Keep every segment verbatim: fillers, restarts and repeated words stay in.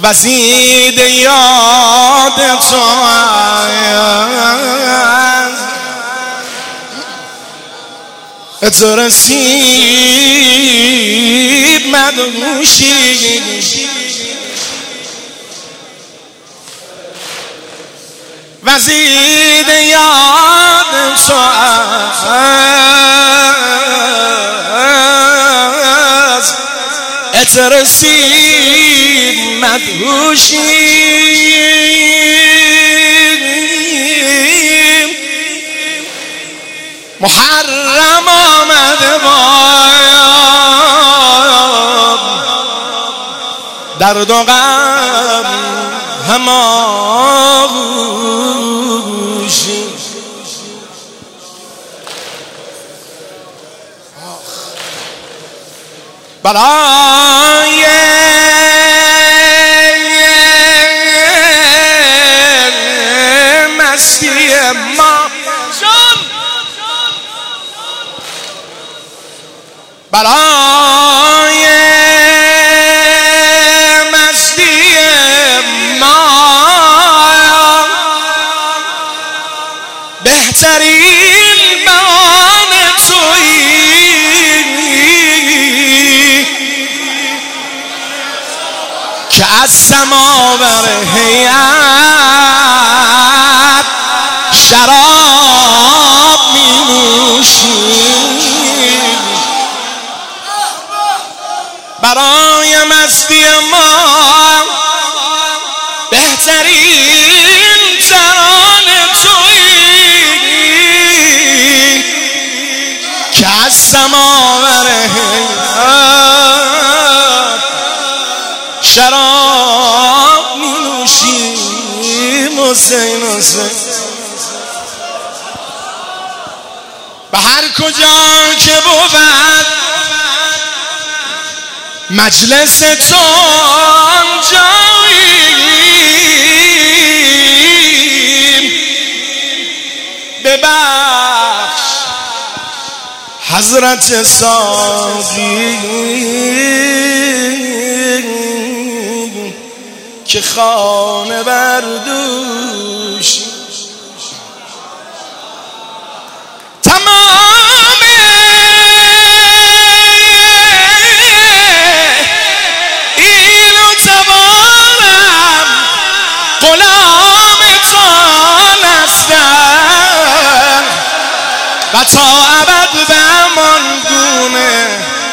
وزید یاد تو از رسید مدهوشی وزید یاد تو از رسید مدهوشی محرم آمده باید درد و غم هماغوشی برای مستی ما برای مستی ما بهترین بهانه تویی که از سماور هیئت شراب می نوشی برای مستی ما بهترین ترانه تویی که از سماور هیئت شراب می نوشیم حسین حسین به هر کجا که بود مجلس تو آنجاییم ببخش حضرت ساقی که خانه بردوش تمام این و توانم غلام تانستم و تا ابد بمان گونه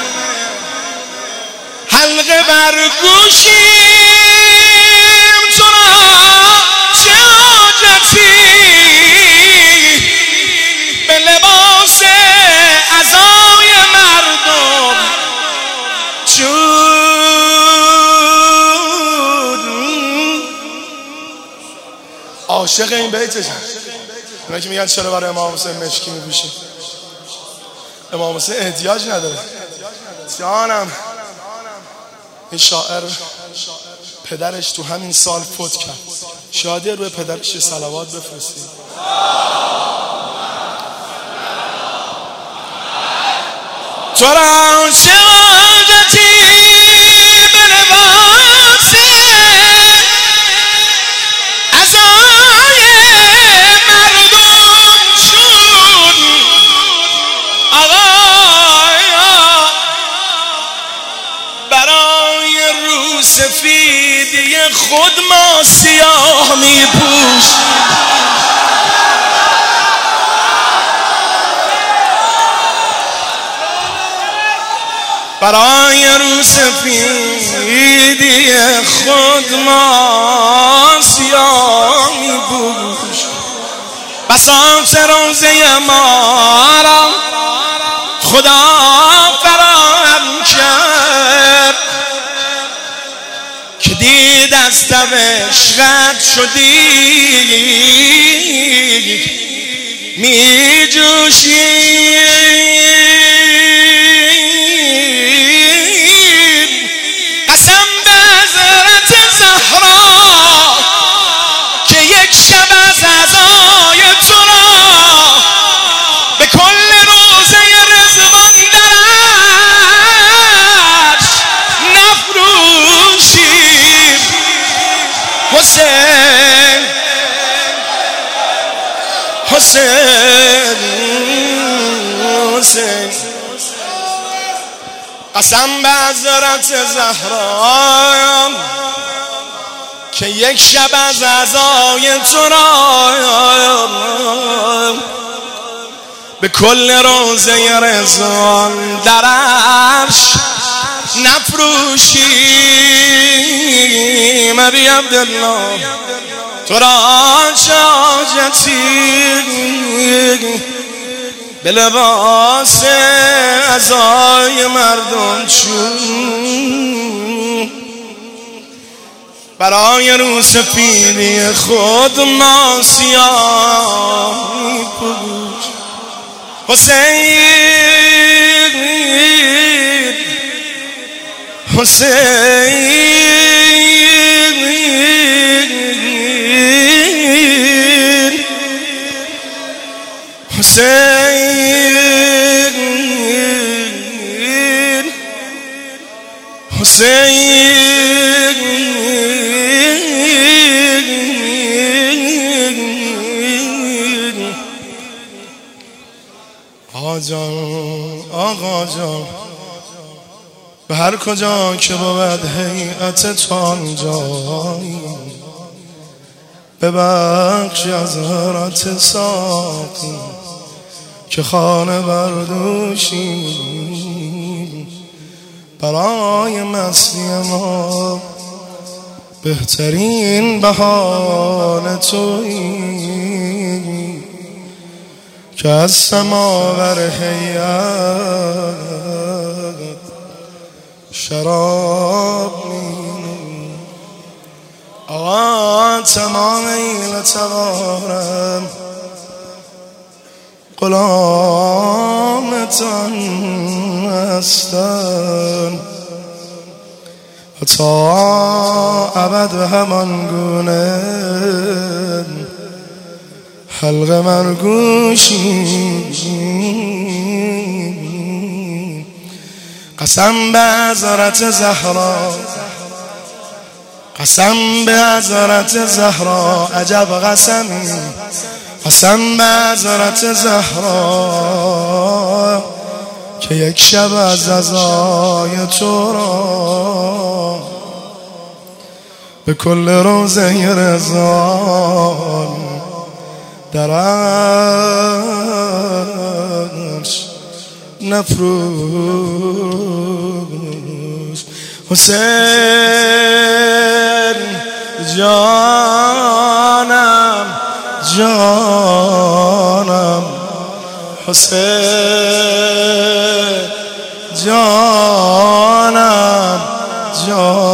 حلقه برگوشیم تو را چه حاجتی به لباس عزای مردم چود عاشق این بیتش اونا که میگن چرا برای امام حسین مشکی میپوشی امام حسین احتیاج نداره جانم این شاعر پدرش تو همین سال فوت کرد شادی روی پدرش صلوات بفرستید تو را چه حاجتی به لباس عزای مردم شد آقایا برای رو سفیدی خود ما سیاه می پوش برای رو سفیدی خود ما سیاه می پوش بساط روزه ما را خدا فراهم کرد که دید از تب عشقت شدی می جوشی قسم به حضرت زهرا که یک شب از عزای تو را به کل روزه رضوان درش نفروشیم حسین حسین حسین قسم به حضرت زهرا که یک شب از عزای تو را به کل روزه رضوان در عرش نفروشیم. ابی عبدالله تو را چه حاجتی به لباس عزای مردم چون برای رو سفیدی خود ما سیاه پوش. حسین حسین حسین حسین آقا جان آقا جان به هر کجا که بود هیئتتان جایی ببخش از حضرت ساقی که خانه بردوشی برای مستی ما بهترین بهانه تویی که از سماور هیئت شراب می‌نوشی. آقا تمام این تبارم غلامتان هستن و تا ابد به همان گونه حلق مرگوشی. قسم به حضرت زهرا قسم به حضرت زهرا عجب قسمی قسم به حضرت زهرا که یک شب از عزای تو را به کل روزه رضوان در عرش نفروش. حسین جانم جانم حسین جانم جانم